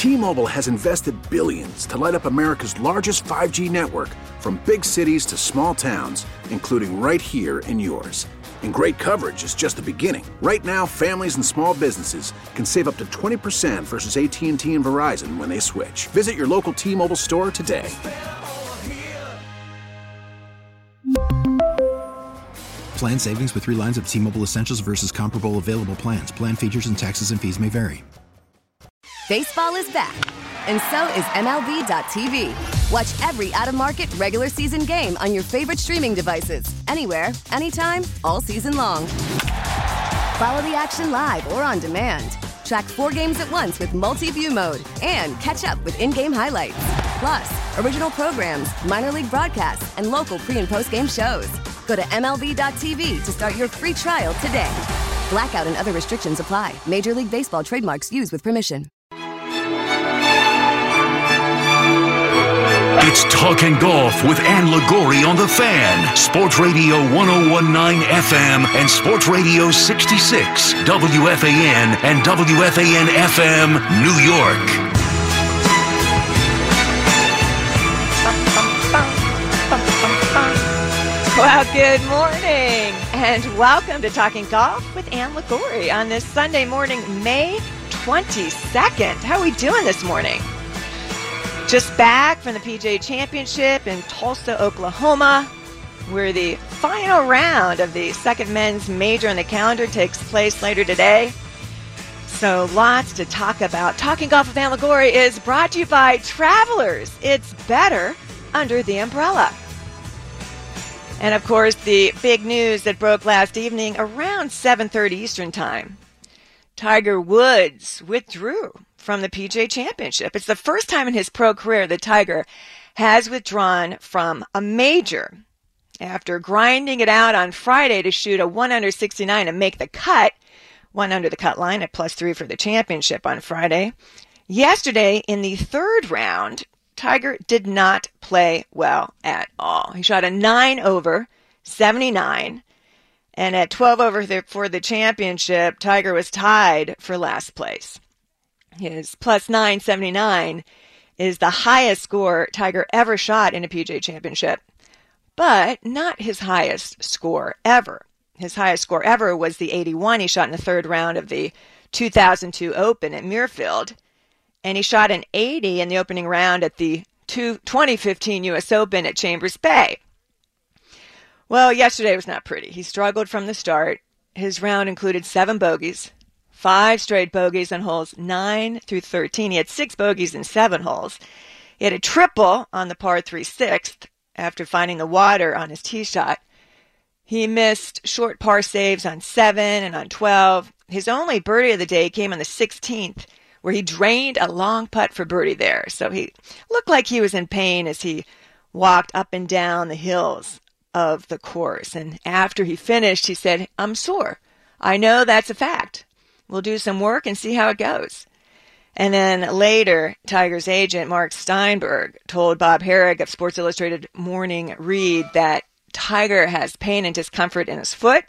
T-Mobile has invested billions to light up America's largest 5G network, from big cities to small towns, including right here in yours. And great coverage is just the beginning. Right now, families and small businesses can save up to 20% versus AT&T and Verizon when they switch. Visit your local T-Mobile store today. Plan savings with 3 lines of T-Mobile Essentials versus comparable available plans. Plan features and taxes and fees may vary. Baseball is back, and so is MLB.tv. Watch every out-of-market regular season game on your favorite streaming devices, anywhere, anytime, all season long. Follow the action live or on demand. Track 4 games at once with multi-view mode and catch up with in-game highlights. Plus, original programs, minor league broadcasts, and local pre- and post-game shows. Go to MLB.tv to start your free trial today. Blackout and other restrictions apply. Major League Baseball trademarks used with permission. It's Talking Golf with Ann Liguori on The Fan. Sports Radio 101.9 FM and Sports Radio 66, WFAN and WFAN FM, New York. Well, good morning and welcome to Talking Golf with Ann Liguori on this Sunday morning, May 22nd. How are we doing this morning? Just back from the PGA Championship in Tulsa, Oklahoma, where the final round of the second men's major on the calendar takes place later today. So lots to talk about. Talking Golf with Ann Liguori is brought to you by Travelers. It's better under the umbrella. And of course, the big news that broke last evening around 7:30 Eastern Time. Tiger Woods withdrew from the PGA Championship. It's the first time in his pro career that Tiger has withdrawn from a major. After grinding it out on Friday to shoot a 1 under 69 and make the cut, 1 under the cut line at +3 for the championship on Friday. Yesterday, in the third round, Tiger did not play well at all. He shot a 9 over 79, and at 12 over for the championship, Tiger was tied for last place. His +979 is the highest score Tiger ever shot in a PGA Championship, but not his highest score ever. His highest score ever was the 81 he shot in the third round of the 2002 Open at Muirfield, and he shot an 80 in the opening round at the 2015 U.S. Open at Chambers Bay. Well, yesterday was not pretty. He struggled from the start. His round included 7 bogeys, 5 straight bogeys on holes 9 through 13. He had 6 bogeys in 7 holes. He had a triple on the par 3 sixth after finding the water on his tee shot. He missed short par saves on 7 and on 12. His only birdie of the day came on the 16th, where he drained a long putt for birdie there. So he looked like he was in pain as he walked up and down the hills of the course. And after he finished, he said, "I'm sore. I know that's a fact. We'll do some work and see how it goes." And then later, Tiger's agent, Mark Steinberg, told Bob Herrig of Sports Illustrated Morning Read that Tiger has pain and discomfort in his foot.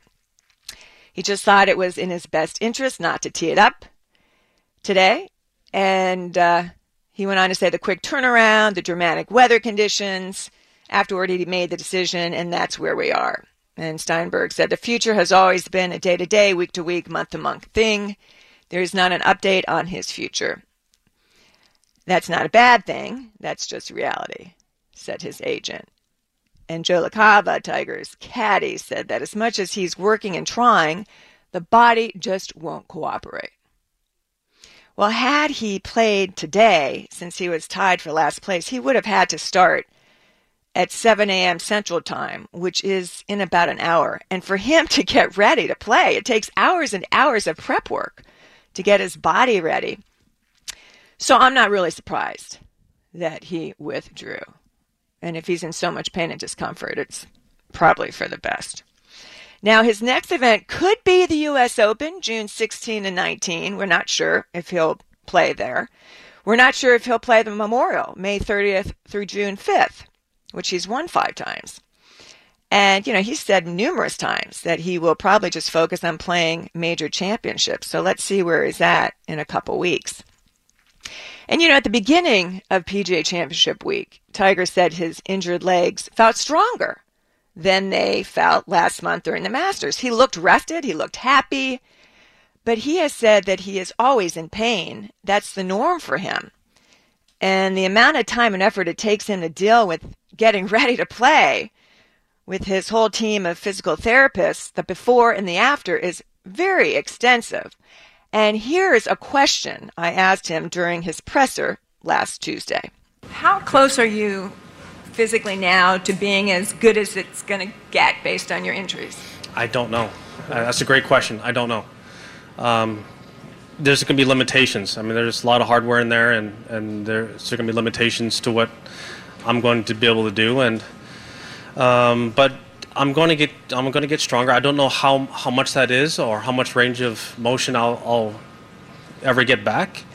He just thought it was in his best interest not to tee it up today. And he went on to say the quick turnaround, the dramatic weather conditions. Afterward, he made the decision, and that's where we are. And Steinberg said the future has always been a day-to-day, week-to-week, month-to-month thing. There is not an update on his future. That's not a bad thing. That's just reality, said his agent. And Joe LaCava, Tiger's caddy, said that as much as he's working and trying, the body just won't cooperate. Well, had he played today, since he was tied for last place, he would have had to start at 7 a.m. Central Time, which is in about an hour. And for him to get ready to play, it takes hours and hours of prep work to get his body ready. So I'm not really surprised that he withdrew. And if he's in so much pain and discomfort, it's probably for the best. Now, his next event could be the U.S. Open, June 16 and 19. We're not sure if he'll play there. We're not sure if he'll play the Memorial, May 30th through June 5th, which he's won 5 times. And, he said numerous times that he will probably just focus on playing major championships. So let's see where he's at in a couple weeks. And, at the beginning of PGA Championship week, Tiger said his injured legs felt stronger than they felt last month during the Masters. He looked rested. He looked happy. But he has said that he is always in pain. That's the norm for him. And the amount of time and effort it takes him to deal with getting ready to play with his whole team of physical therapists, the before and the after, is very extensive. And here's a question I asked him during his presser last Tuesday. How close are you physically now to being as good as it's going to get based on your injuries? I don't know. That's a great question. I don't know. There's going to be limitations. I mean, there's a lot of hardware in there, and there's going to be limitations to what I'm going to be able to do. And but I'm going to get stronger. I don't know how much that is or how much range of motion I'll ever get back.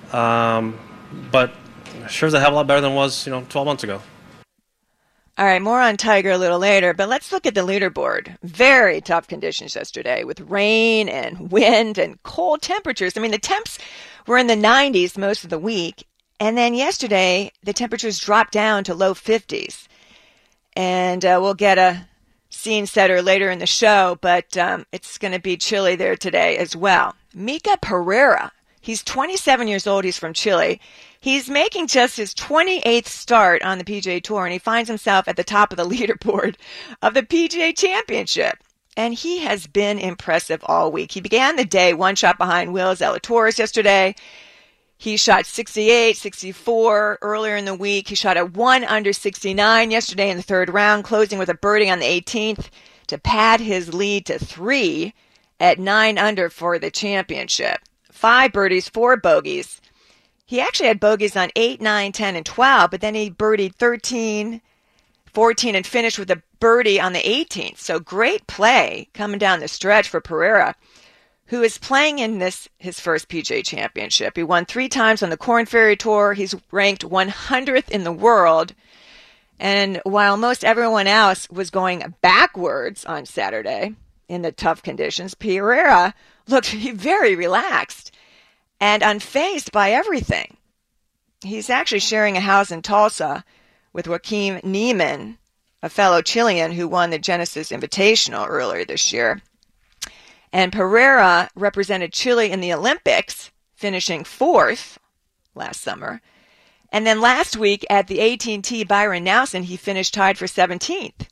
But sure as a hell of a lot better than it was 12 months ago. All right, more on Tiger a little later, but let's look at the leaderboard. Very tough conditions yesterday with rain and wind and cold temperatures. I mean, the temps were in the 90s most of the week, and then yesterday the temperatures dropped down to low 50s. And we'll get a scene setter later in the show, but it's going to be chilly there today as well. Mika Pereira, he's 27 years old. He's from Chile. He's making just his 28th start on the PGA Tour, and he finds himself at the top of the leaderboard of the PGA Championship. And he has been impressive all week. He began the day one shot behind Will Zalatoris yesterday. He shot 68, 64 earlier in the week. He shot a 1 under 69 yesterday in the third round, closing with a birdie on the 18th to pad his lead to 3 at 9 under for the championship. 5 birdies, 4 bogeys. He actually had bogeys on 8, 9, 10, and 12, but then he birdied 13, 14, and finished with a birdie on the 18th. So great play coming down the stretch for Pereira, who is playing in his first PGA Championship. He won 3 times on the Korn Ferry Tour. He's ranked 100th in the world. And while most everyone else was going backwards on Saturday in the tough conditions, Pereira looked very relaxed and unfazed by everything. He's actually sharing a house in Tulsa with Joaquin Niemann, a fellow Chilean who won the Genesis Invitational earlier this year. And Pereira represented Chile in the Olympics, finishing 4th last summer. And then last week at the AT&T Byron Nelson, he finished tied for 17th.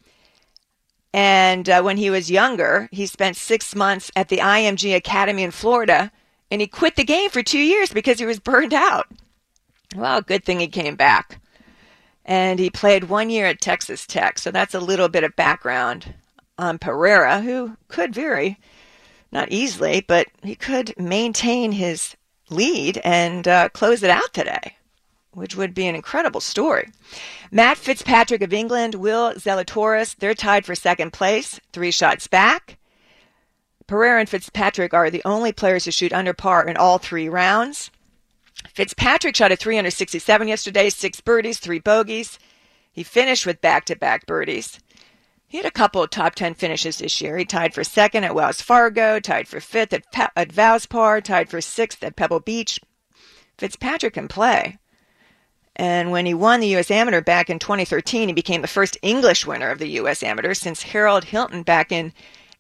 And when he was younger, he spent 6 months at the IMG Academy in Florida, and he quit the game for 2 years because he was burned out. Well, good thing he came back. And he played 1 year at Texas Tech, so that's a little bit of background on Pereira, who could not easily, but he could maintain his lead and close it out today, which would be an incredible story. Matt Fitzpatrick of England, Will Zalatoris, they're tied for second place, 3 shots back. Pereira and Fitzpatrick are the only players who shoot under par in all 3 rounds. Fitzpatrick shot a 3 under 67 yesterday, 6 birdies, 3 bogeys. He finished with back-to-back birdies. He had a couple of top 10 finishes this year. He tied for second at Wells Fargo, tied for fifth at Valspar, tied for sixth at Pebble Beach. Fitzpatrick can play. And when he won the U.S. Amateur back in 2013, he became the first English winner of the U.S. Amateur since Harold Hilton back in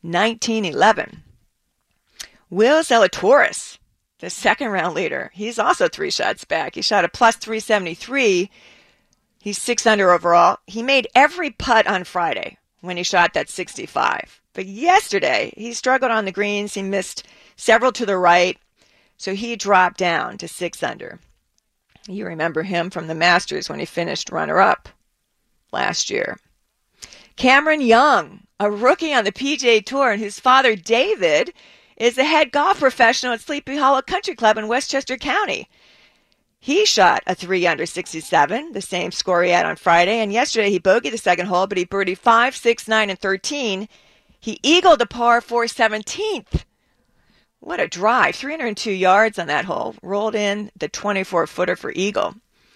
1911. Will Zalatoris, the second round leader, he's also 3 shots back. He shot a plus 373. He's 6 under overall. He made every putt on Friday when he shot that 65. But yesterday, he struggled on the greens. He missed several to the right, so he dropped down to 6 under. You remember him from the Masters when he finished runner-up last year. Cameron Young, a rookie on the PGA Tour, and whose father, David, is a head golf professional at Sleepy Hollow Country Club in Westchester County. He shot a 3 under 67, the same score he had on Friday, and yesterday he bogeyed the second hole, but he birdied 5, 6, 9, and 13. He eagled a par 4 17th. What a drive, 302 yards on that hole, rolled in the 24-footer for eagle.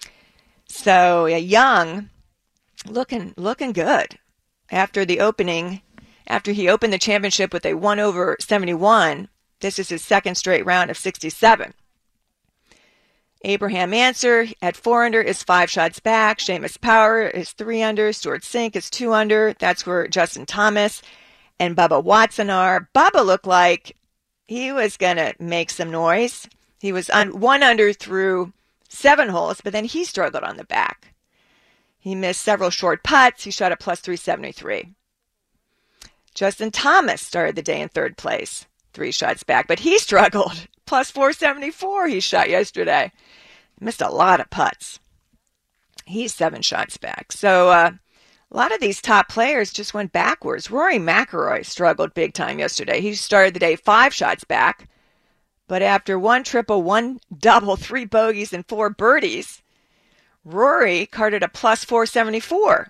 So Young looking good. After he opened the championship with a 1 over 71, this is his second straight round of 67. Abraham Answer at 4 under is 5 shots back. Seamus Power is 3 under. Stuart Sink is 2 under. That's where Justin Thomas and Bubba Watson are. Bubba looked like he was going to make some noise. He was 1 under through 7 holes, but then he struggled on the back. He missed several short putts. He shot at plus 373. Justin Thomas started the day in 3rd place, 3 shots back, but he struggled. Plus 474 he shot yesterday. Missed a lot of putts. He's 7 shots back. So a lot of these top players just went backwards. Rory McIlroy struggled big time yesterday. He started the day 5 shots back, but after 1 triple, 1 double, 3 bogeys, and 4 birdies, Rory carded a plus 474.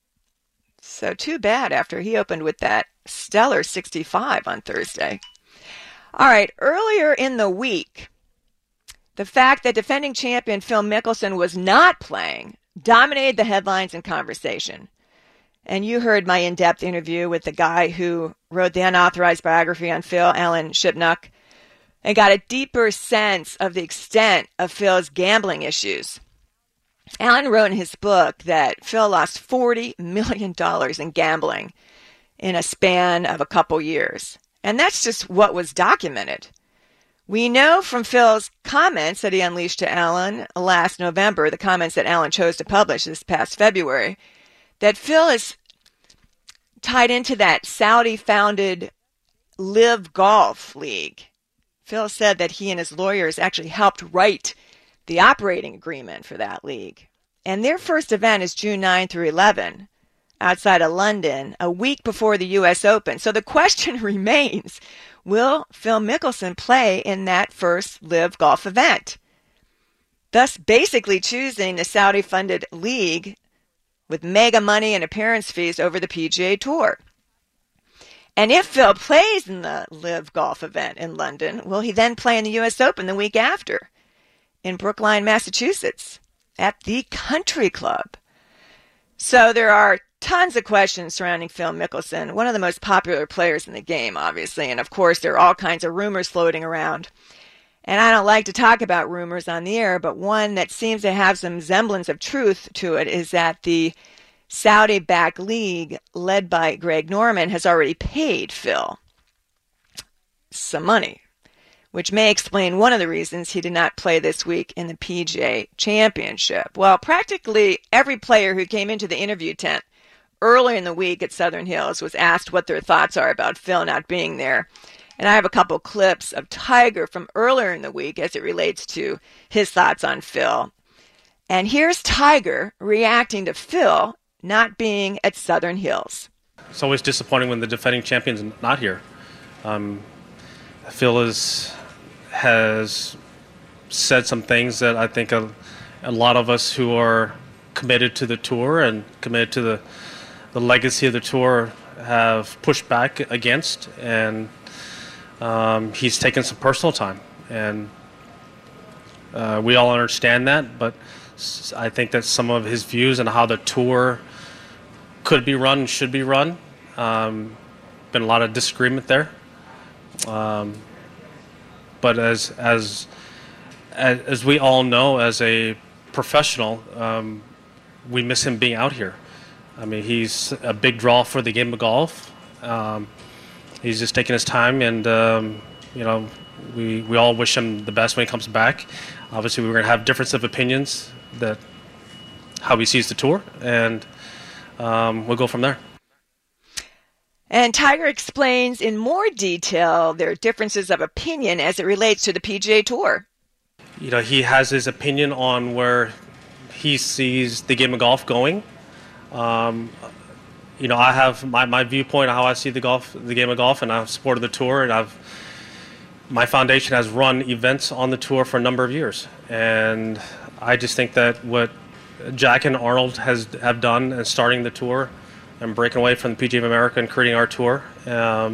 So too bad after he opened with that stellar 65 on Thursday. All right, earlier in the week, the fact that defending champion Phil Mickelson was not playing dominated the headlines and conversation. And you heard my in-depth interview with the guy who wrote the unauthorized biography on Phil, Alan Shipnuck, and got a deeper sense of the extent of Phil's gambling issues. Alan wrote in his book that Phil lost $40 million in gambling in a span of a couple years. And that's just what was documented. We know from Phil's comments that he unleashed to Alan last November, the comments that Alan chose to publish this past February, that Phil is tied into that Saudi-founded Live Golf League. Phil said that he and his lawyers actually helped write the operating agreement for that league. And their first event is June 9 through 11 outside of London, a week before the U.S. Open. So the question remains, will Phil Mickelson play in that first Live Golf event? Thus basically choosing the Saudi-funded league with mega money and appearance fees over the PGA Tour. And if Phil plays in the Live Golf event in London, will he then play in the U.S. Open the week after in Brookline, Massachusetts at the Country Club? So there are tons of questions surrounding Phil Mickelson, one of the most popular players in the game, obviously. And of course, there are all kinds of rumors floating around. And I don't like to talk about rumors on the air, but one that seems to have some semblance of truth to it is that the Saudi-backed league led by Greg Norman has already paid Phil some money, which may explain one of the reasons he did not play this week in the PGA Championship. Well, practically every player who came into the interview tent early in the week at Southern Hills was asked what their thoughts are about Phil not being there. And I have a couple clips of Tiger from earlier in the week as it relates to his thoughts on Phil. And here's Tiger reacting to Phil not being at Southern Hills. It's always disappointing when the defending champion's not here. Phil has said some things that I think a lot of us who are committed to the tour and committed to the legacy of the tour have pushed back against, and he's taken some personal time, and we all understand that, but I think that some of his views on how the tour could be run, should be run, been a lot of disagreement there, but as we all know, as a professional, we miss him being out here. I mean, he's a big draw for the game of golf. He's just taking his time, and we all wish him the best when he comes back. Obviously, we're going to have difference of opinions that how he sees the tour, and we'll go from there. And Tiger explains in more detail their differences of opinion as it relates to the PGA Tour. You know, he has his opinion on where he sees the game of golf going. I have my viewpoint on how I see the game of golf, and I've supported the tour, and my foundation has run events on the tour for a number of years, and I just think that what Jack and Arnold have done and starting the tour and breaking away from the PGA of America and creating our tour, in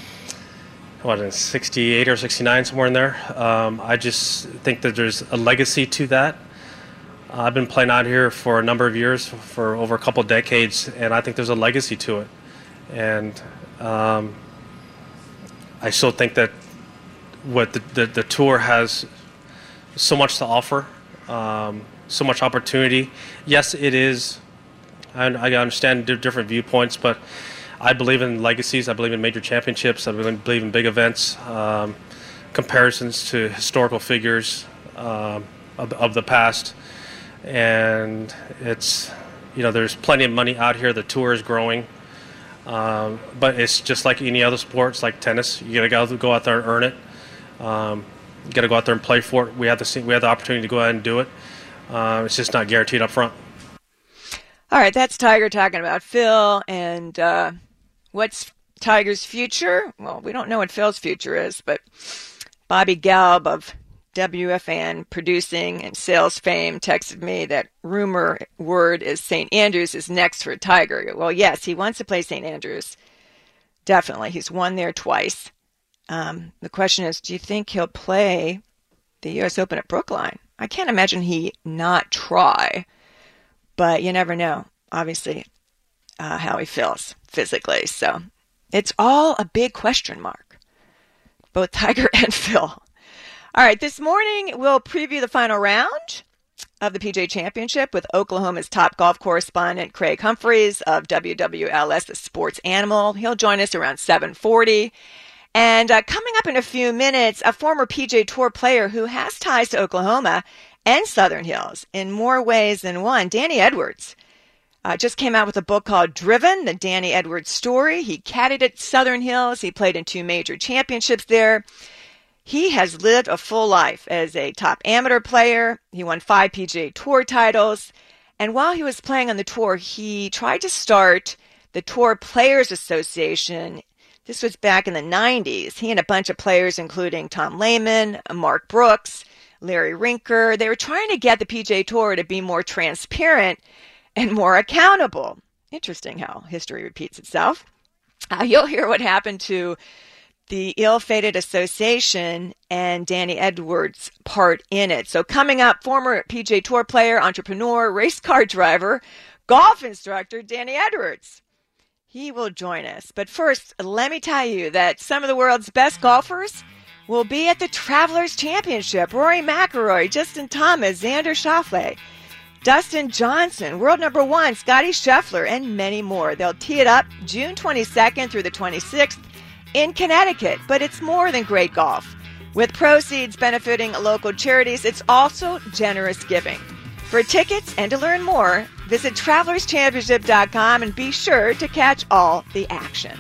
68 or 69, somewhere in there, I just think that there's a legacy to that. I've been playing out here for a number of years, for over a couple of decades, and I think there's a legacy to it. And I still think that what the tour has so much to offer so much opportunity. Yes, it is. I understand different viewpoints, but I believe in legacies. I believe in major championships. I believe in big events, comparisons to historical figures of the past. And it's, there's plenty of money out here. The tour is growing. But it's just like any other sports, like tennis. You got to go out there and earn it. You got to go out there and play for it. We have the opportunity to go ahead and do it. It's just not guaranteed up front. All right, that's Tiger talking about Phil. And what's Tiger's future? Well, we don't know what Phil's future is, but Bobby Gelb of WFAN producing and sales fame texted me that word is St. Andrews is next for Tiger. Well, yes, he wants to play St. Andrews. Definitely. He's won there twice. The question is, do you think he'll play the U.S. Open at Brookline? I can't imagine he not try. But you never know, obviously, how he feels physically. So it's all a big question mark, both Tiger and Phil. All right, this morning we'll preview the final round of the PGA Championship with Oklahoma's top golf correspondent, Craig Humphreys of WWLS, the Sports Animal. He'll join us around 7:40. And coming up in a few minutes, a former PGA Tour player who has ties to Oklahoma and Southern Hills in more ways than one, Danny Edwards, just came out with a book called Driven, the Danny Edwards story. He caddied at Southern Hills. He played in 2 major championships there. He has lived a full life as a top amateur player. He won 5 PGA Tour titles. And while he was playing on the tour, he tried to start the Tour Players Association. This was back in the 90s. He and a bunch of players, including Tom Lehman, Mark Brooks, Larry Rinker, they were trying to get the PGA Tour to be more transparent and more accountable. Interesting how history repeats itself. You'll hear what happened to the ill-fated association and Danny Edwards' part in it. So coming up, former PGA Tour player, entrepreneur, race car driver, golf instructor, Danny Edwards. He will join us. But first, let me tell you that some of the world's best golfers will be at the Travelers Championship. Rory McIlroy, Justin Thomas, Xander Schauffele, Dustin Johnson, world number 1, Scotty Scheffler, and many more. They'll tee it up June 22nd through the 26th in Connecticut. But it's more than great golf. With proceeds benefiting local charities, it's also generous giving. For tickets and to learn more, visit TravelersChampionship.com and be sure to catch all the action.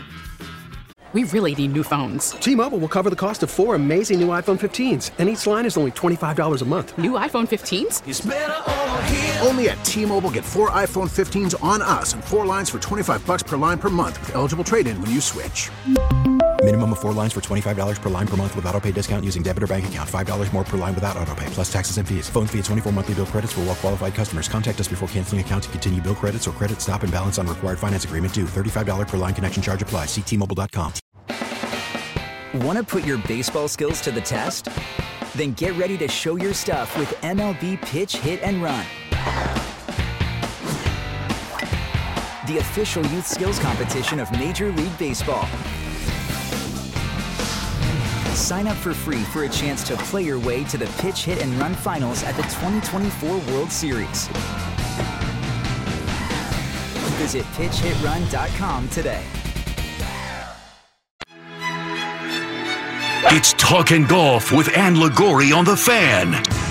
We really need new phones. T-Mobile will cover the cost of 4 amazing new iPhone 15s, and each line is only $25 a month. New iPhone 15s? It's better over here. Only at T-Mobile, get 4 iPhone 15s on us and 4 lines for $25 per line per month with eligible trade-in when you switch. Minimum of 4 lines for $25 per line per month with autopay discount using debit or bank account. $5 more per line without autopay, plus taxes and fees. Phone fee at 24 monthly bill credits for well-qualified customers. Contact us before canceling account to continue bill credits or credit stop and balance on required finance agreement due. $35 per line connection charge applies. See T-Mobile.com. Want to put your baseball skills to the test? Then get ready to show your stuff with MLB Pitch, Hit, and Run. The official youth skills competition of Major League Baseball. Sign up for free for a chance to play your way to the Pitch, Hit, and Run finals at the 2024 World Series. Visit PitchHitRun.com today. It's Talkin' Golf with Ann Liguori on The Fan.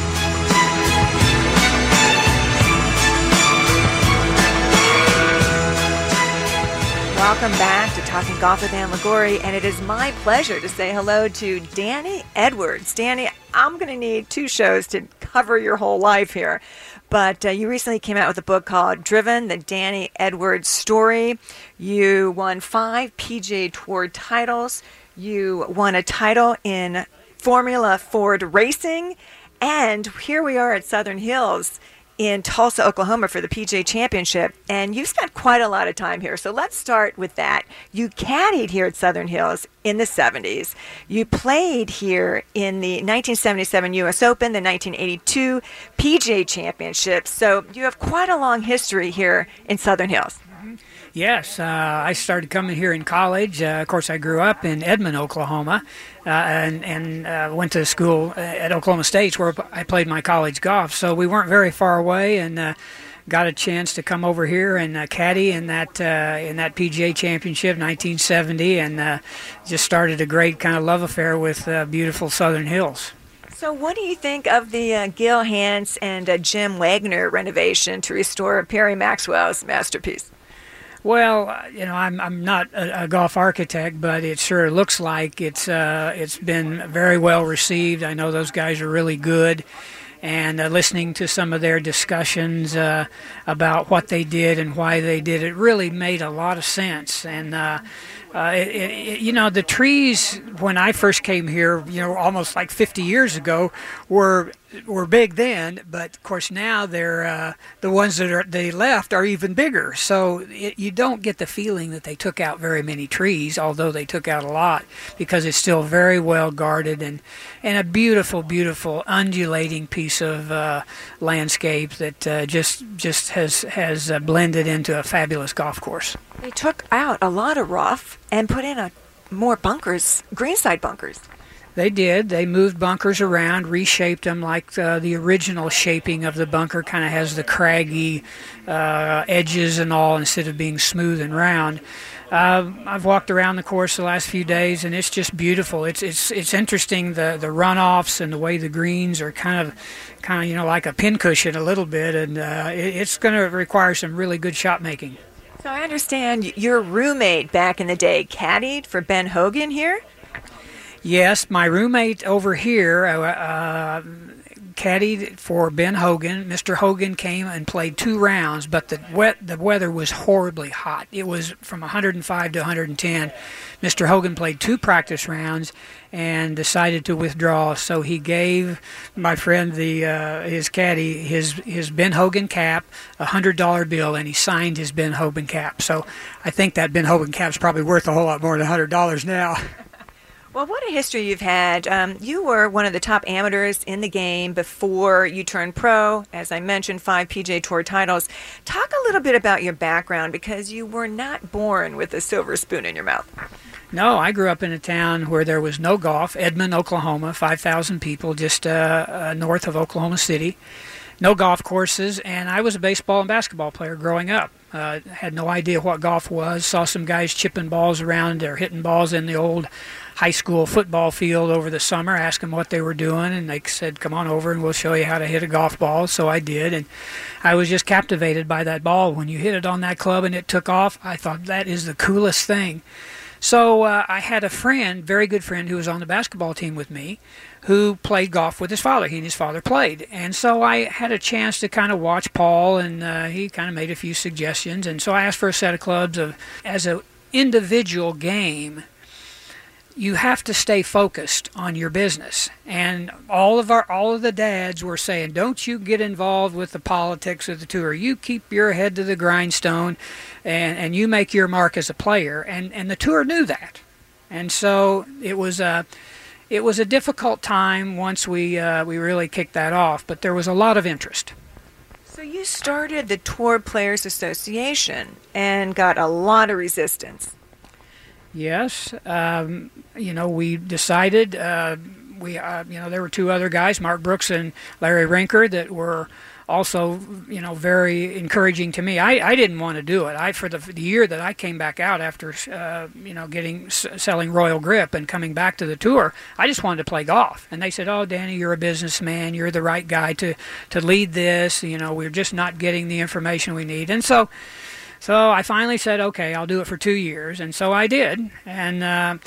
Welcome back to Talking Golf with Ann Liguori, and it is my pleasure to say hello to Danny Edwards. Danny, I'm going to need 2 shows to cover your whole life here, but you recently came out with a book called Driven, the Danny Edwards story. You won 5 PGA Tour titles. You won a title in Formula Ford Racing, and here we are at Southern Hills in Tulsa, Oklahoma for the PGA Championship, and you've spent quite a lot of time here. So let's start with that. You caddied here at Southern Hills in the 70s. You played here in the 1977 U.S. Open, the 1982 PGA Championship. So you have quite a long history here in Southern Hills. Yes, I started coming here in college. Of course, I grew up in Edmond, Oklahoma, and went to school at Oklahoma State, where I played my college golf. So we weren't very far away, and got a chance to come over here and caddy in that PGA Championship 1970, and just started a great kind of love affair with beautiful Southern Hills. So what do you think of the Gil Hanse and Jim Wagner renovation to restore Perry Maxwell's masterpiece? Well, I'm not a golf architect, but it sure looks like it's been very well received. I know those guys are really good. And listening to some of their discussions about what they did and why they did it really made a lot of sense. And the trees, when I first came here, almost like 50 years ago, were big then, but of course now they're the ones that they left are even bigger. So you don't get the feeling that they took out very many trees, although they took out a lot, because it's still very well guarded and a beautiful, beautiful undulating piece of landscape that just has blended into a fabulous golf course. They took out a lot of rough and put in more bunkers, greenside bunkers. They did. They moved bunkers around, reshaped them like the original shaping of the bunker kind of has the craggy edges and all instead of being smooth and round. I've walked around the course the last few days, and it's just beautiful. It's interesting, the runoffs and the way the greens are kind of like a pincushion a little bit, and it's going to require some really good shot making. So I understand your roommate back in the day caddied for Ben Hogan here? Yes, my roommate over here caddied for Ben Hogan. Mr. Hogan came and played 2 rounds, but the weather was horribly hot. It was from 105 to 110. Mr. Hogan played 2 practice rounds and decided to withdraw, so he gave my friend his caddy his Ben Hogan cap, $100 bill, and he signed his Ben Hogan cap. So I think that Ben Hogan cap's probably worth a whole lot more than $100 now. Well, what a history you've had. You were one of the top amateurs in the game before you turned pro. As I mentioned, 5 PGA Tour titles. Talk a little bit about your background, because you were not born with a silver spoon in your mouth. No, I grew up in a town where there was no golf, Edmond, Oklahoma, 5,000 people just north of Oklahoma City. No golf courses, and I was a baseball and basketball player growing up. Had no idea what golf was. Saw some guys chipping balls around or hitting balls in the old high school football field over the summer, asked them what they were doing, and they said, come on over and we'll show you how to hit a golf ball. So I did, and I was just captivated by that ball. When you hit it on that club and it took off, I thought that is the coolest thing. So I had a friend, very good friend, who was on the basketball team with me, who played golf with his father. He and his father played. And so I had a chance to kind of watch Paul, and he kind of made a few suggestions. And so I asked for a set of clubs. As an individual game, you have to stay focused on your business. And all of the dads were saying, don't you get involved with the politics of the tour. You keep your head to the grindstone, and you make your mark as a player. And the tour knew that. And so it was a difficult time once we really kicked that off, but there was a lot of interest. So you started the Tour Players Association and got a lot of resistance. Yes, we decided, there were 2 other guys, Mark Brooks and Larry Rinker, that were also, very encouraging to me. I didn't want to do it. For the year that I came back out after, selling Royal Grip and coming back to the tour, I just wanted to play golf. And they said, oh, Danny, you're a businessman. You're the right guy to lead this. We're just not getting the information we need. And so I finally said, okay, I'll do it for 2 years, and so I did. And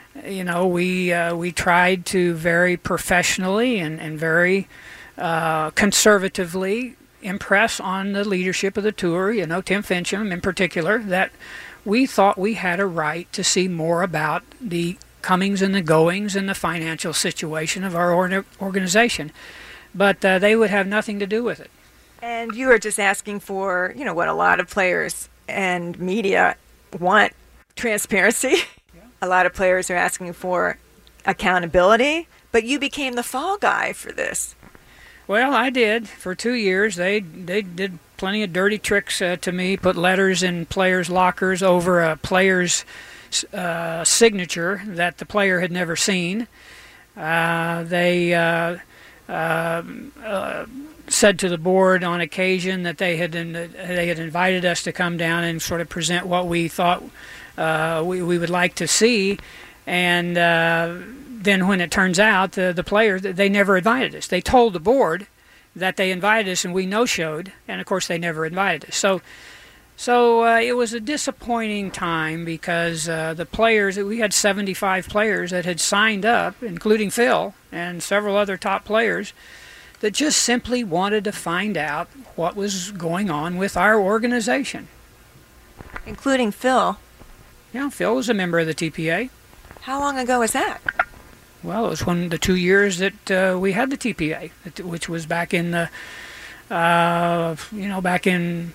we tried to very professionally and very conservatively impress on the leadership of the tour, Tim Fincham in particular, that we thought we had a right to see more about the comings and the goings and the financial situation of our organization. But they would have nothing to do with it. And you are just asking for, what a lot of players and media want, transparency. Yeah. A lot of players are asking for accountability, but you became the fall guy for this. Well, I did for 2 years. They did plenty of dirty tricks to me. Put letters in players' lockers over a player's signature that the player had never seen. They said to the board on occasion that they had invited us to come down and sort of present what we thought we would like to see, and then when it turns out the players, they never invited us. They told the board that they invited us and we no-showed, and of course they never invited us. So it was a disappointing time because the players, we had 75 players that had signed up, including Phil and several other top players, that just simply wanted to find out what was going on with our organization. Including Phil? Yeah, Phil was a member of the TPA. How long ago was that? Well, it was when the 2 years that we had the TPA, which was back in the, back in,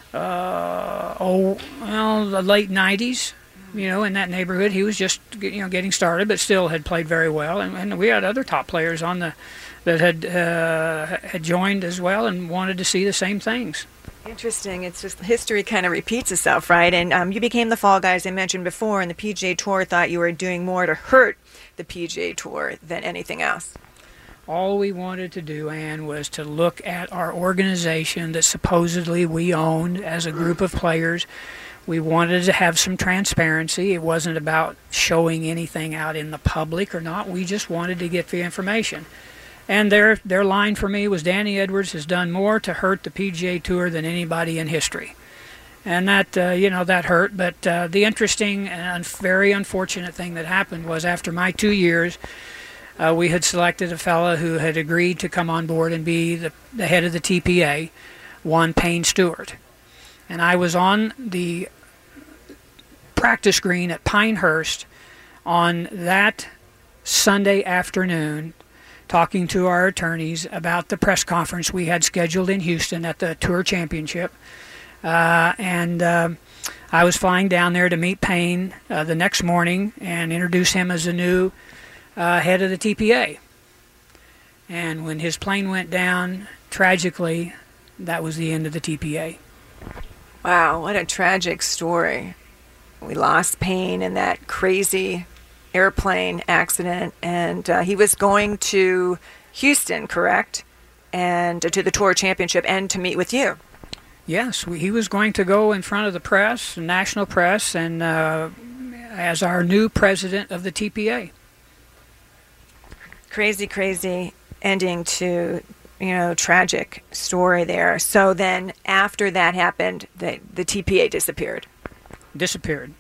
the late 90s, in that neighborhood. He was just, getting started, but still had played very well. And we had other top players on that had joined as well and wanted to see the same things. Interesting. It's just history kind of repeats itself, right? And you became the fall guy, as I mentioned before, and the PGA Tour thought you were doing more to hurt the PGA Tour than anything else. All we wanted to do, Ann, was to look at our organization that supposedly we owned as a group of players. We wanted to have some transparency. It wasn't about showing anything out in the public or not. We just wanted to get the information. And their line for me was, Danny Edwards has done more to hurt the PGA Tour than anybody in history. And that, that hurt. But the interesting and very unfortunate thing that happened was after my 2 years, we had selected a fellow who had agreed to come on board and be the head of the TPA, one Payne Stewart. And I was on the practice green at Pinehurst on that Sunday afternoon, talking to our attorneys about the press conference we had scheduled in Houston at the Tour Championship. And I was flying down there to meet Payne the next morning and introduce him as the new head of the TPA. And when his plane went down, tragically, that was the end of the TPA. Wow, what a tragic story. We lost Payne in that crazy airplane accident, and he was going to Houston, correct? And to the Tour Championship and to meet with you. Yes, he was going to go in front of the press, national press, and as our new president of the TPA. Crazy ending to, tragic story there. So then after that happened, the TPA disappeared. Disappeared.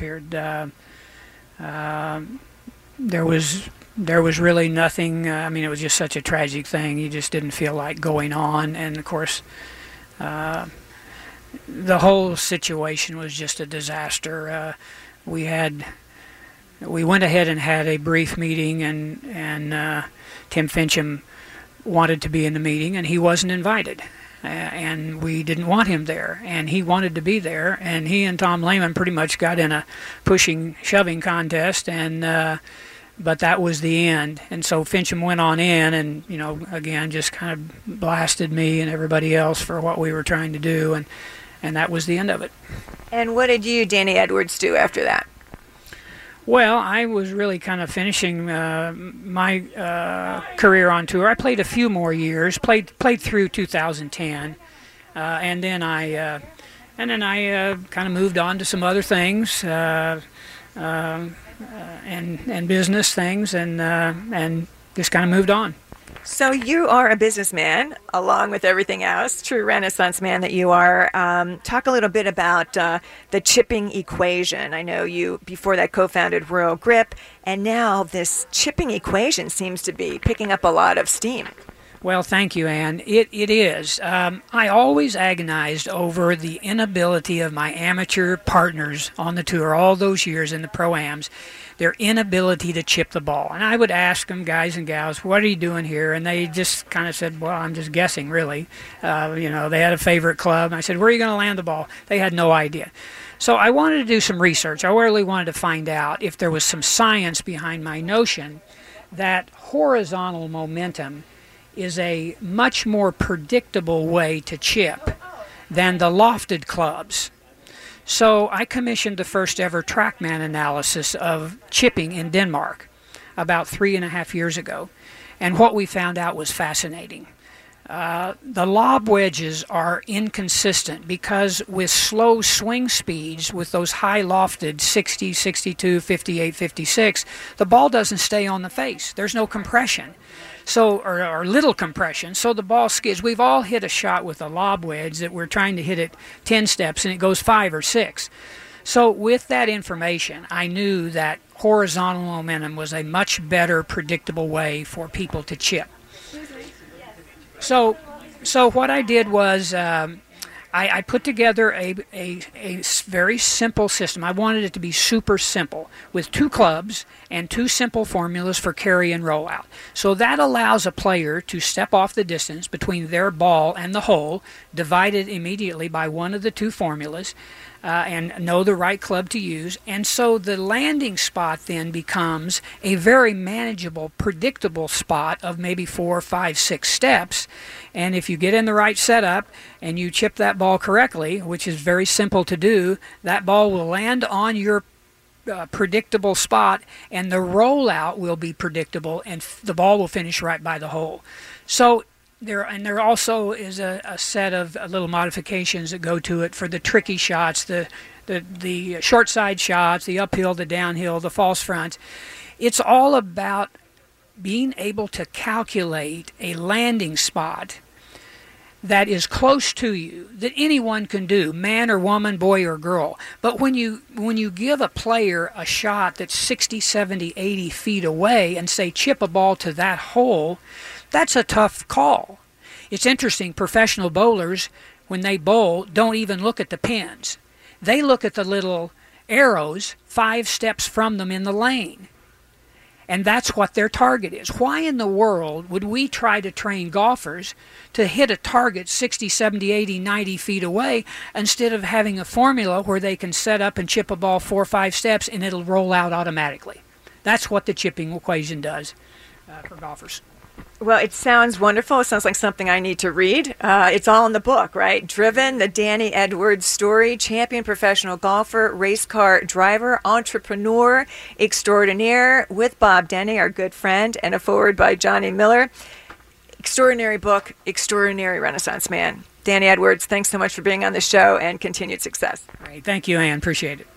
There was really nothing. It was just such a tragic thing. You just didn't feel like going on. And of course, the whole situation was just a disaster. We went ahead and had a brief meeting, and Tim Fincham wanted to be in the meeting, and he wasn't invited. And we didn't want him there, and he wanted to be there, and he and Tom Lehman pretty much got in a shoving contest, and but that was the end. And so Fincham went on in and, again, just kind of blasted me and everybody else for what we were trying to do, and that was the end of it. And what did you, Danny Edwards, do after that? Well, I was really kind of finishing my career on tour. I played a few more years, played through 2010, and then I kind of moved on to some other things and business things, and just kind of moved on. So you are a businessman, along with everything else, true Renaissance man that you are. Talk a little bit about the chipping equation. I know you, before that, co-founded Royal Grip, and now this chipping equation seems to be picking up a lot of steam. Well, thank you, Ann. It is. I always agonized over the inability of my amateur partners on the tour all those years in the Pro-Ams, their inability to chip the ball. And I would ask them, guys and gals, what are you doing here? And they just kind of said, well, I'm just guessing, really. They had a favorite club. And I said, where are you going to land the ball? They had no idea. So I wanted to do some research. I really wanted to find out if there was some science behind my notion that horizontal momentum is a much more predictable way to chip than the lofted clubs. So I commissioned the first ever TrackMan analysis of chipping in Denmark about 3.5 years ago. And what we found out was fascinating. The lob wedges are inconsistent because with slow swing speeds, with those high lofted 60, 62, 58, 56, the ball doesn't stay on the face. There's no compression. So, or little compression, so the ball skids. We've all hit a shot with a lob wedge that we're trying to hit it 10 steps and it goes 5 or 6. So with that information, I knew that horizontal momentum was a much better predictable way for people to chip. So what I did was I put together a very simple system. I wanted it to be super simple with 2 clubs and 2 simple formulas for carry and roll out. So that allows a player to step off the distance between their ball and the hole, divided immediately by one of the 2 formulas, and know the right club to use. And so the landing spot then becomes a very manageable, predictable spot of maybe 4, 5, 6 steps. And if you get in the right setup and you chip that ball correctly, which is very simple to do, that ball will land on your predictable spot, and the rollout will be predictable, and the ball will finish right by the hole. So there also is a set of little modifications that go to it for the tricky shots, the short side shots, the uphill, the downhill, the false front. It's all about being able to calculate a landing spot that is close to you, that anyone can do, man or woman, boy or girl. But when you give a player a shot that's 60, 70, 80 feet away and say chip a ball to that hole, that's a tough call. It's interesting, professional bowlers, when they bowl, don't even look at the pins. They look at the little arrows 5 steps from them in the lane. And that's what their target is. Why in the world would we try to train golfers to hit a target 60, 70, 80, 90 feet away instead of having a formula where they can set up and chip a ball 4 or 5 steps and it'll roll out automatically? That's what the chipping equation does for golfers. Well, it sounds wonderful. It sounds like something I need to read. It's all in the book, right? Driven, the Danny Edwards story, champion professional golfer, race car driver, entrepreneur extraordinaire, with Bob Denny, our good friend, and a foreword by Johnny Miller. Extraordinary book, extraordinary Renaissance man. Danny Edwards, thanks so much for being on the show, and continued success. Great. Thank you, Ann. Appreciate it.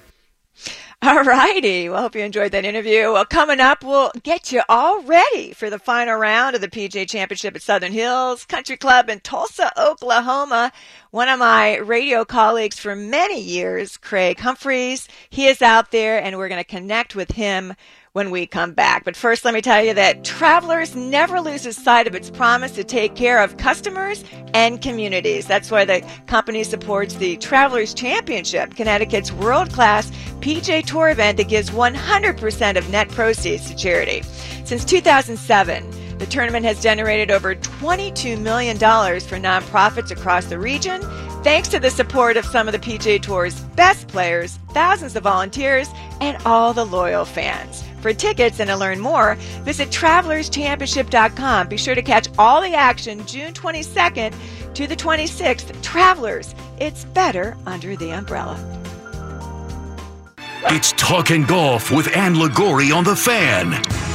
All righty. Well, hope you enjoyed that interview. Well, coming up, we'll get you all ready for the final round of the PGA Championship at Southern Hills Country Club in Tulsa, Oklahoma. One of my radio colleagues for many years, Craig Humphreys, he is out there, and we're going to connect with him when we come back. But first, let me tell you that Travelers never loses sight of its promise to take care of customers and communities. That's why the company supports the Travelers Championship, Connecticut's world-class PGA Tour event that gives 100% of net proceeds to charity. Since 2007, the tournament has generated over $22 million for nonprofits across the region, thanks to the support of some of the PGA Tour's best players, thousands of volunteers, and all the loyal fans. For tickets and to learn more, visit TravelersChampionship.com. Be sure to catch all the action June 22nd to the 26th. Travelers, it's better under the umbrella. It's Talking Golf with Ann Liguori on The Fan.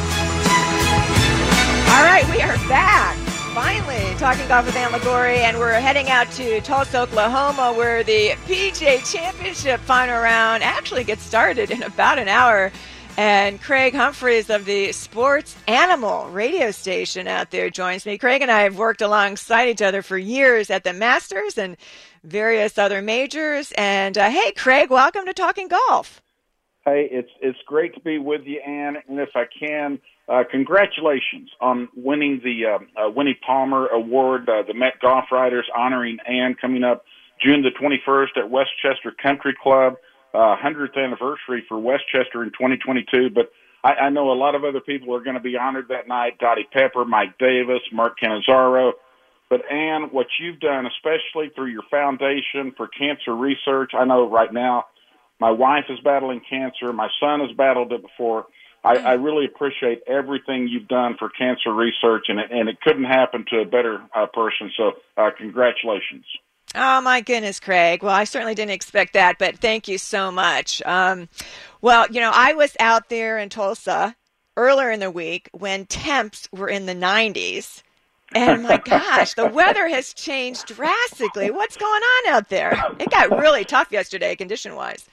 All right, we are back. Finally, Talking Golf with Ann Liguori, and we're heading out to Tulsa, Oklahoma, where the PGA Championship final round actually gets started in about an hour. And Craig Humphreys of the Sports Animal radio station out there joins me. Craig and I have worked alongside each other for years at the Masters and various other majors. And hey, Craig, welcome to Talking Golf. Hey, it's great to be with you, Ann. And if I can, congratulations on winning the Winnie Palmer Award, the Met Golf Writers honoring Ann, coming up June the 21st at Westchester Country Club. 100th anniversary for Westchester in 2022, but I know a lot of other people are going to be honored that night. Dottie Pepper, Mike Davis, Mark Cannizzaro. But Ann, what you've done, especially through your foundation for cancer research, I know right now my wife is battling cancer, my son has battled it before, I really appreciate everything you've done for cancer research, and it couldn't happen to a better person. So congratulations. Oh, my goodness, Craig. Well, I certainly didn't expect that, but thank you so much. Well, I was out there in Tulsa earlier in the week when temps were in the 90s. And my gosh, the weather has changed drastically. What's going on out there? It got really tough yesterday, condition-wise.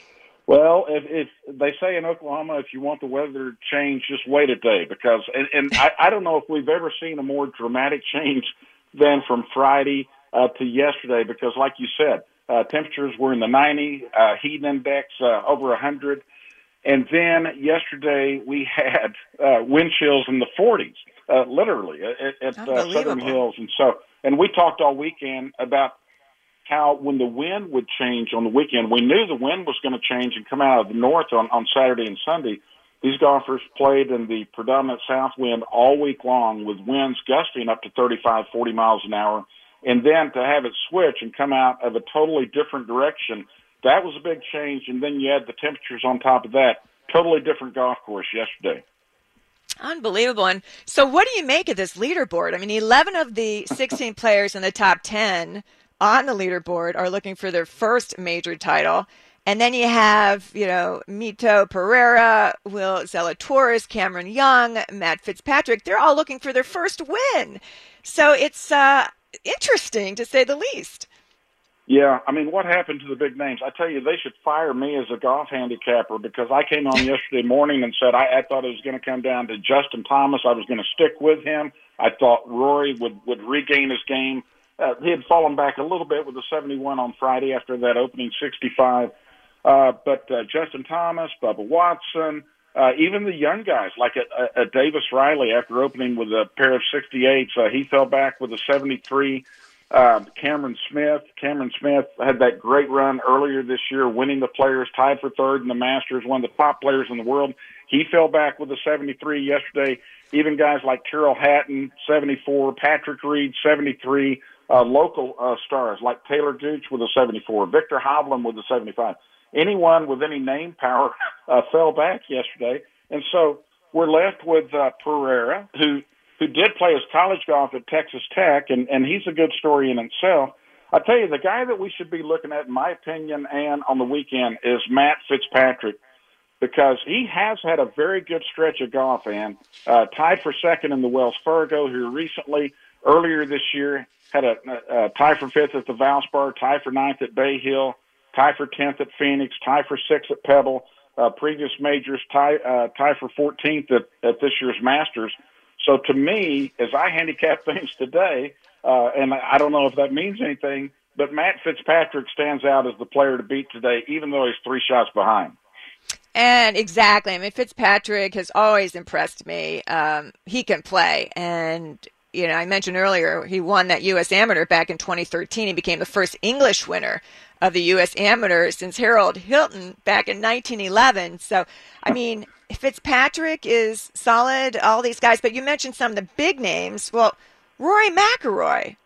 Well, if they say in Oklahoma, if you want the weather to change, just wait a day, because I don't know if we've ever seen a more dramatic change than from Friday to yesterday, because like you said, temperatures were in the 90s, heat index over 100, and then yesterday we had wind chills in the 40s, literally at Southern Hills, and we talked all weekend about how when the wind would change on the weekend, we knew the wind was going to change and come out of the north on Saturday and Sunday. These golfers played in the predominant south wind all week long, with winds gusting up to 35, 40 miles an hour. And then to have it switch and come out of a totally different direction, that was a big change. And then you add the temperatures on top of that. Totally different golf course yesterday. Unbelievable. And so what do you make of this leaderboard? I mean, 11 of the 16 players in the top 10 on the leaderboard are looking for their first major title. And then you have, Mito Pereira, Will Zalatoris, Cameron Young, Matt Fitzpatrick. They're all looking for their first win. So it's interesting, to say the least. Yeah, I mean, what happened to the big names? I tell you, they should fire me as a golf handicapper, because I came on yesterday morning and said I thought it was going to come down to Justin Thomas. I was going to stick with him. I thought Rory would regain his game. He had fallen back a little bit with the 71 on Friday after that opening 65. But Justin Thomas, Bubba Watson, even the young guys like a Davis Riley, after opening with a pair of 68s, he fell back with a 73. Cameron Smith had that great run earlier this year, winning the Players, tied for third in the Masters, one of the top players in the world. He fell back with a 73 yesterday. Even guys like Tyrrell Hatton, 74, Patrick Reed, 73. Local stars like Taylor Gooch with a 74, Victor Hovland with a 75. Anyone with any name power fell back yesterday. And so we're left with Pereira, who did play his college golf at Texas Tech, and he's a good story in himself. I tell you, the guy that we should be looking at, in my opinion, and on the weekend, is Matt Fitzpatrick, because he has had a very good stretch of golf, and tied for second in the Wells Fargo here recently. Earlier this year, had a tie for fifth at the Valspar, tie for ninth at Bay Hill, tie for 10th at Phoenix, tie for sixth at Pebble. Previous majors, tie for 14th at this year's Masters. So to me, as I handicap things today, and I don't know if that means anything, but Matt Fitzpatrick stands out as the player to beat today, even though he's 3 shots behind. And exactly. I mean, Fitzpatrick has always impressed me. He can play. And I mentioned earlier, he won that U.S. Amateur back in 2013. He became the first English winner of the U.S. Amateur since Harold Hilton back in 1911. So, I mean, Fitzpatrick is solid, all these guys. But you mentioned some of the big names. Well, Rory McIlroy.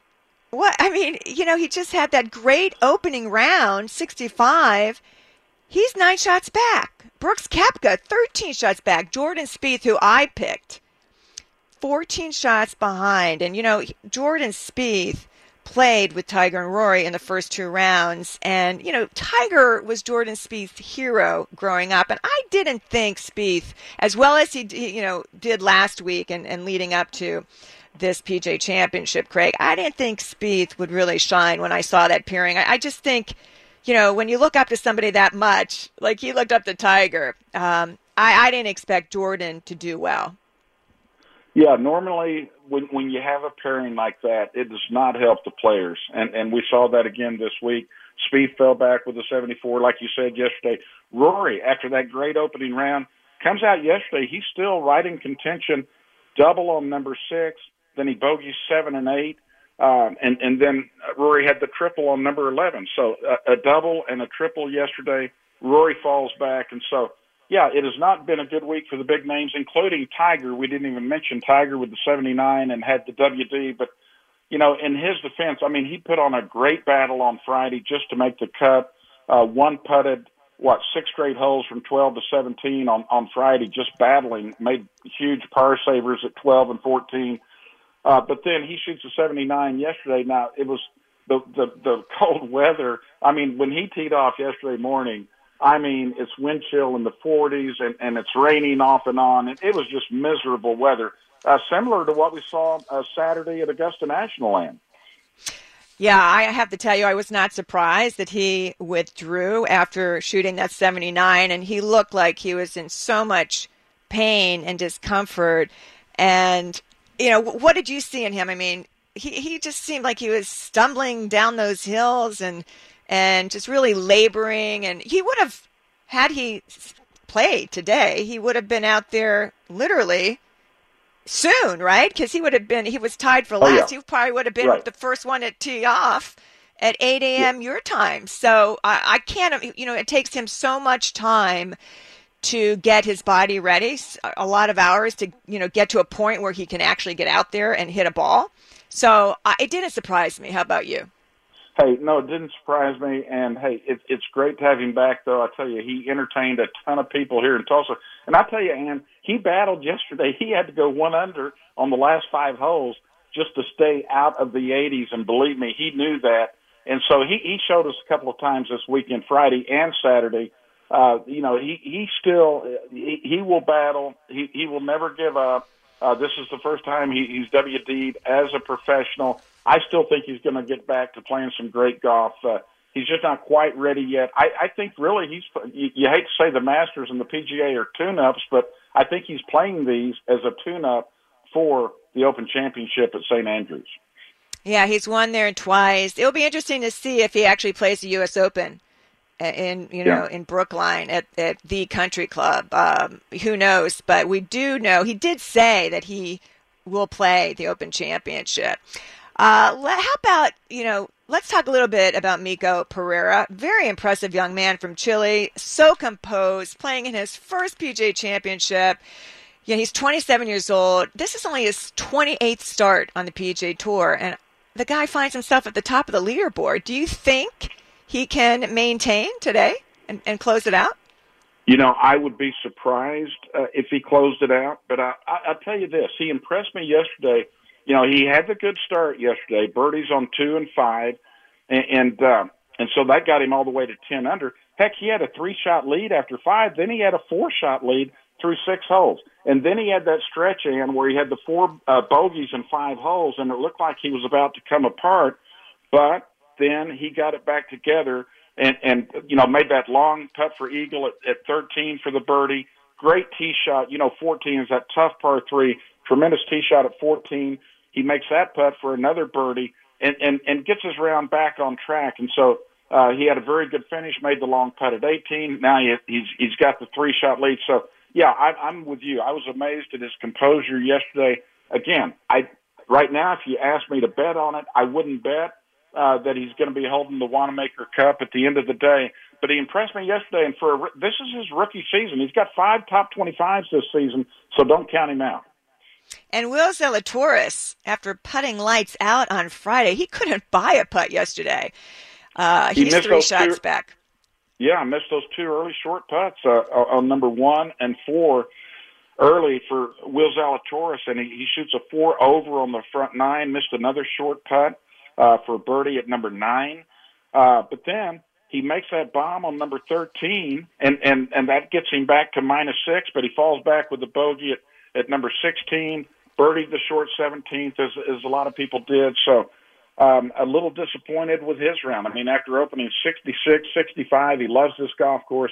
He just had that great opening round, 65. He's 9 shots back. Brooks Koepka, 13 shots back. Jordan Spieth, who I picked, 14 shots behind. And, Jordan Spieth played with Tiger and Rory in the first 2 rounds. And, Tiger was Jordan Spieth's hero growing up. And I didn't think Spieth, as well as he did last week and leading up to this PGA Championship, Craig, I didn't think Spieth would really shine when I saw that pairing. I just think, when you look up to somebody that much, like he looked up to Tiger, I didn't expect Jordan to do well. Yeah, normally when you have a pairing like that, it does not help the players. And we saw that again this week. Spieth fell back with a 74, like you said yesterday. Rory, after that great opening round, comes out yesterday. He's still right in contention, double on number 6. Then he bogeys 7 and 8. And then Rory had the triple on number 11. So a double and a triple yesterday. Rory falls back. And so, yeah, it has not been a good week for the big names, including Tiger. We didn't even mention Tiger with the 79 and had the WD. But, in his defense, he put on a great battle on Friday just to make the cut. One putted 6 straight holes from 12 to 17 on Friday, just battling, made huge par savers at 12 and 14. But then he shoots a 79 yesterday. Now, it was the cold weather. I mean, when he teed off yesterday morning, I mean, it's wind chill in the 40s, and it's raining off and on. And it was just miserable weather, similar to what we saw Saturday at Augusta National Land. Yeah, I have to tell you, I was not surprised that he withdrew after shooting that 79, and he looked like he was in so much pain and discomfort. And, you know, what did you see in him? I mean, he just seemed like he was stumbling down those hills and just really laboring. And he would have, had he played today, he would have been out there literally soon, right? Because he was tied for last. He probably would have been the first one to tee off at 8 a.m. your time. So I can't, you know, it takes him so much time to get his body ready, a lot of hours to, you know, get to a point where he can actually get out there and hit a ball. So it didn't surprise me. How about you? Hey, no, it didn't surprise me. And, hey, it's great to have him back, though. I tell you, he entertained a ton of people here in Tulsa. And I tell you, Ann, he battled yesterday. He had to go 1 under on the last 5 holes just to stay out of the 80s. And believe me, he knew that. And so he showed us a couple of times this weekend, Friday and Saturday. You know, he still will battle. He will never give up. This is the first time he's WD'd as a professional. I still think he's going to get back to playing some great golf. He's just not quite ready yet. I think really you hate to say the Masters and the PGA are tune-ups, but I think he's playing these as a tune-up for the Open Championship at St. Andrews. Yeah, he's won there twice. It'll be interesting to see if he actually plays the U.S. Open in Brookline at the Country Club. Who knows? But we do know he did say that he will play the Open Championship. How about, let's talk a little bit about Miko Pereira. Very impressive young man from Chile, so composed, playing in his first PGA Championship. Yeah, he's 27 years old. This is only his 28th start on the PGA Tour, and the guy finds himself at the top of the leaderboard. Do you think he can maintain today and close it out? I would be surprised if he closed it out, but I'll tell you this. He impressed me yesterday. He had the good start yesterday, birdies on 2 and 5, and so that got him all the way to 10 under. Heck, he had a 3-shot lead after 5. Then he had a 4-shot lead through 6 holes. And then he had that stretch in where he had the 4 bogeys in 5 holes, and it looked like he was about to come apart. But then he got it back together and made that long putt for eagle at 13 for the birdie. Great tee shot. 14 is that tough par 3. Tremendous tee shot at 14. He makes that putt for another birdie and gets his round back on track. And so he had a very good finish, made the long putt at 18. Now he's got the 3-shot lead. So, yeah, I'm with you. I was amazed at his composure yesterday. Again, right now, if you ask me to bet on it, I wouldn't bet that he's going to be holding the Wanamaker Cup at the end of the day. But he impressed me yesterday, and this is his rookie season. He's got 5 top 25s this season, so don't count him out. And Will Zalatoris, after putting lights out on Friday, he couldn't buy a putt yesterday. He's 3 shots back. Yeah, I missed those 2 early short putts on number 1 and 4 early for Will Zalatoris, and he shoots a 4 over on the front 9, missed another short putt for birdie at number 9. But then he makes that bomb on number 13, and that gets him back to -6, but he falls back with the bogey at number 16, birdied the short 17th, as a lot of people did. So a little disappointed with his round. I mean, after opening 66, 65, he loves this golf course,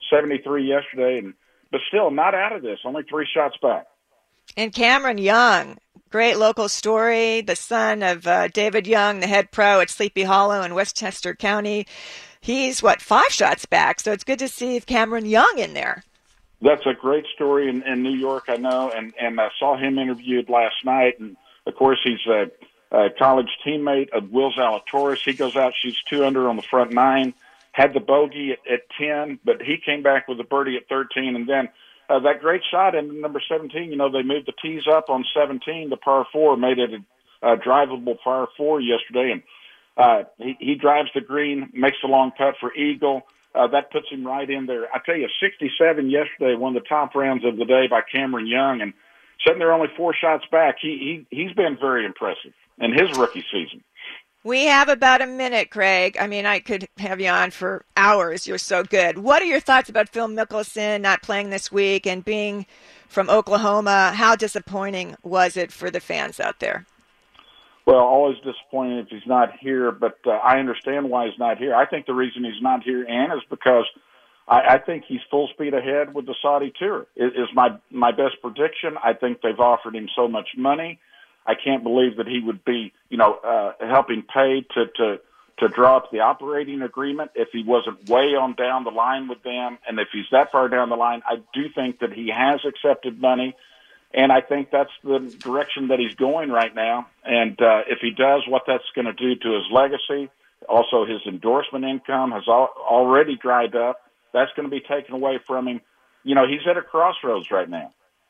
73 yesterday, but still not out of this, only 3 shots back. And Cameron Young, great local story, the son of David Young, the head pro at Sleepy Hollow in Westchester County. He's, 5 shots back, so it's good to see Cameron Young in there. That's a great story in New York, I know, and I saw him interviewed last night. And, of course, he's a college teammate of Will Zalatoris. He goes out, shoots 2 under on the front 9, had the bogey at 10, but he came back with a birdie at 13. And then that great shot in number 17, they moved the tees up on 17 to par 4, made it a drivable par 4 yesterday. And he drives the green, makes the long putt for eagle. that puts him right in there. I tell you, 67 yesterday, one of the top rounds of the day by Cameron Young, and sitting there only 4 shots back. He's been very impressive in his rookie season. We have about a minute, Craig. I mean, I could have you on for hours. You're so good. What are your thoughts about Phil Mickelson not playing this week and being from Oklahoma? How disappointing was it for the fans out there? Well, always disappointing if he's not here, but I understand why he's not here. I think the reason he's not here, Ann, is because I think he's full speed ahead with the Saudi Tour. It is my best prediction. I think they've offered him so much money. I can't believe that he would be, helping pay to draw up the operating agreement if he wasn't way on down the line with them. And if he's that far down the line, I do think that he has accepted money. And I think that's the direction that he's going right now. And if he does, what that's going to do to his legacy, also his endorsement income has already dried up. That's going to be taken away from him. He's at a crossroads right now.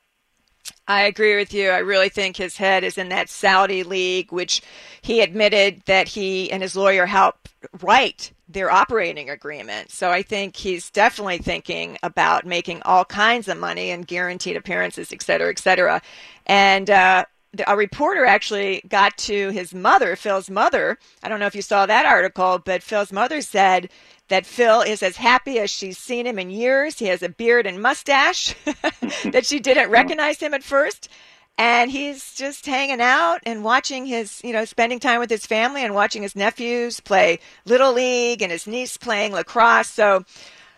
I agree with you. I really think his head is in that Saudi league, which he admitted that he and his lawyer helped write their operating agreement. So I think he's definitely thinking about making all kinds of money and guaranteed appearances, et cetera, et cetera. And a reporter actually got to his mother, Phil's mother. I don't know if you saw that article, but Phil's mother said that Phil is as happy as she's seen him in years. He has a beard and mustache, that she didn't recognize him at first. And he's just hanging out and watching his, spending time with his family and watching his nephews play Little League and his niece playing lacrosse. So,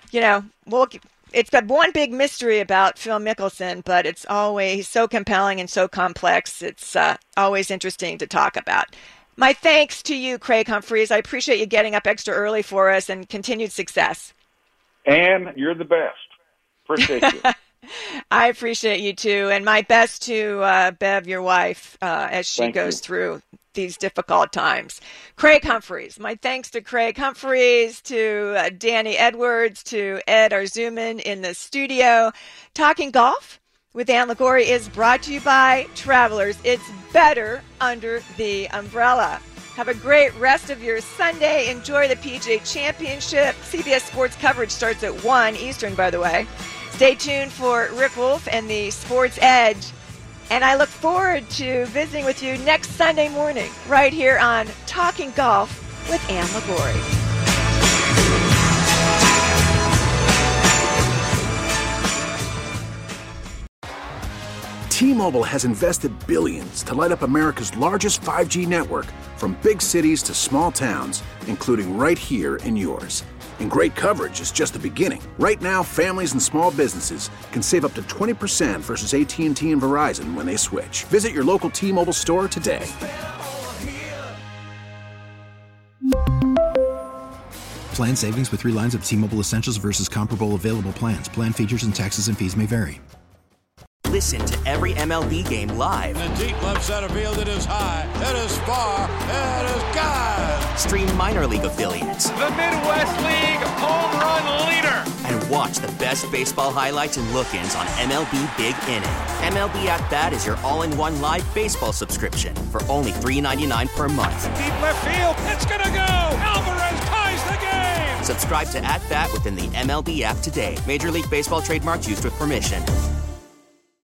it's got one big mystery about Phil Mickelson, but it's always so compelling and so complex. It's always interesting to talk about. My thanks to you, Craig Humphreys. I appreciate you getting up extra early for us, and continued success. And you're the best. Appreciate you. I appreciate you, too. And my best to Bev, your wife, as she goes through these difficult times. Craig Humphreys. My thanks to Craig Humphreys, to Danny Edwards, to Ed Arzuman in the studio. Talking Golf with Ann Liguori is brought to you by Travelers. It's better under the umbrella. Have a great rest of your Sunday. Enjoy the PGA Championship. CBS Sports coverage starts at 1 Eastern, by the way. Stay tuned for Rick Wolf and the Sports Edge. And I look forward to visiting with you next Sunday morning right here on Talking Golf with Ann Liguori. T-Mobile has invested billions to light up America's largest 5G network, from big cities to small towns, including right here in yours. And great coverage is just the beginning. Right now, families and small businesses can save up to 20% versus AT&T and Verizon when they switch. Visit your local T-Mobile store today. Plan savings with 3 lines of T-Mobile Essentials versus comparable available plans. Plan features and taxes and fees may vary. Listen to every MLB game live. In the deep left center field, it is high, it is far, it is gone. Stream minor league affiliates. The Midwest League home run leader. And watch the best baseball highlights and look-ins on MLB Big Inning. MLB At Bat is your all-in-one live baseball subscription for only $3.99 per month. Deep left field, it's gonna go. Alvarez ties the game. Subscribe to At Bat within the MLB app today. Major League Baseball trademarks used with permission.